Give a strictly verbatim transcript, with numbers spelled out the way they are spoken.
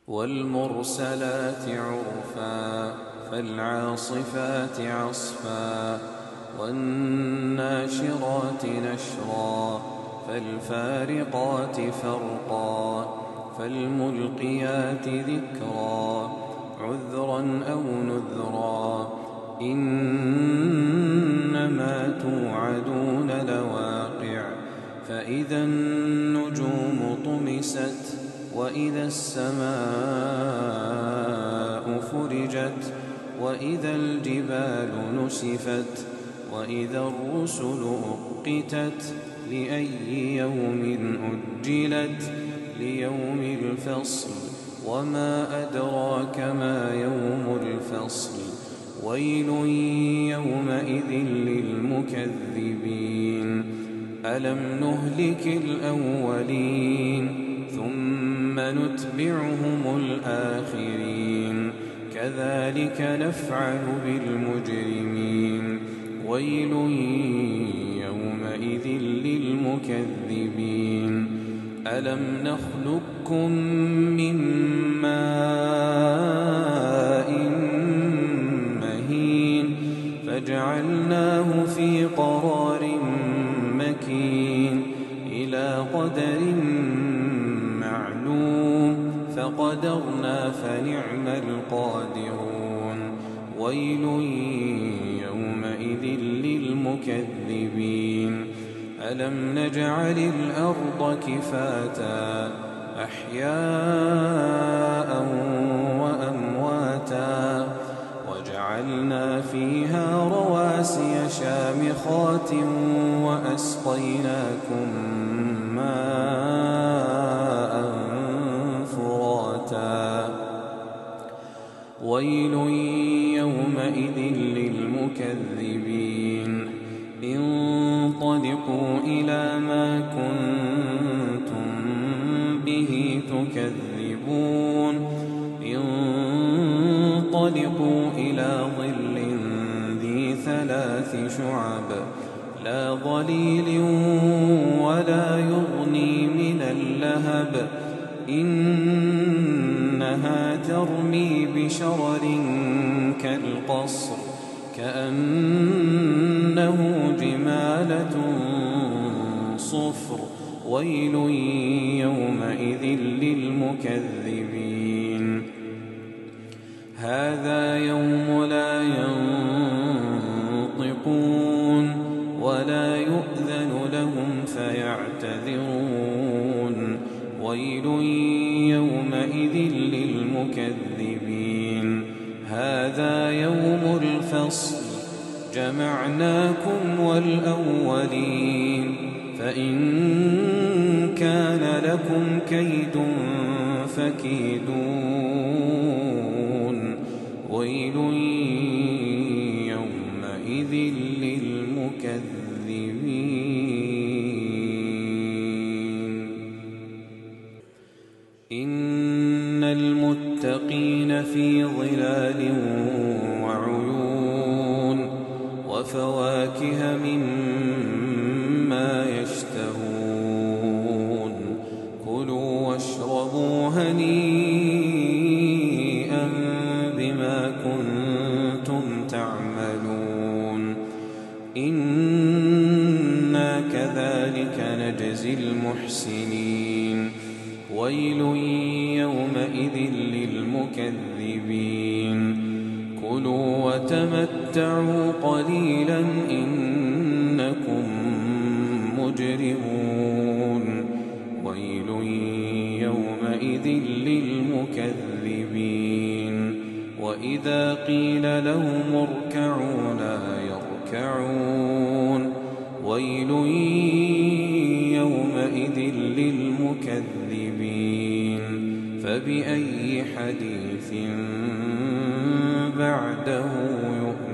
والمرسلات عرفا فالعاصفات عصفا والناشرات نشرا فالفارقات فرقا فالملقيات ذكرا عذرا أو نذرا إنما توعدون لواقع فإذا النجوم طمست وإذا السماء فرجت وإذا الجبال نسفت وإذا الرسل أقتت لأي يوم أجلت ليوم الفصل وما أدراك ما يوم الفصل ويل يومئذ للمكذبين ألم نهلك الأولين ثم نتبعهم الآخرين كذلك نفعل بالمجرمين ويل يومئذ للمكذبين ألم نخلقكم من ماء مهين فجعلناه في قرار مكين إلى قدر معلوم فقدرنا فنعم القادرون ويل يومئذ للمكذبين ألم نجعل الأرض كفاتا أحياء وأمواتا وجعلنا فيها رواسي شامخات وأسقيناكم ماء فراتا ويل يومئذ للمكذبين انطلقوا إلى ما كنتم به تكذبون انطلقوا إلى ظل ذي ثلاث شعب لا ظليل ولا يغني من اللهب إنها ترمي بشرر كالقصر كأنه جمالة صفر ويل يومئذ للمكذبين هذا يوم لا ينطقون ولا يؤذن لهم فيعتذرون ويل يومئذ للمكذبين هذا يوم الفصل جمعناكم والأولين فإن كان لكم كيد فكيدون ويل يومئذ للمكذبين إن المتقين في ظلال وعيون وفواكه مما يشتهون كلوا واشربوا هنيئا بما كنتم تعملون إنا كذلك نجزي المحسنين ويل يومئذ للمكذبين كلوا وتمتعوا قليلا إنكم مجرمون ويل يومئذ للمكذبين وإذا قيل لهم اركعوا لا يركعون ويل يومئذ للمكذبين فبأي حديث بعده يؤمنون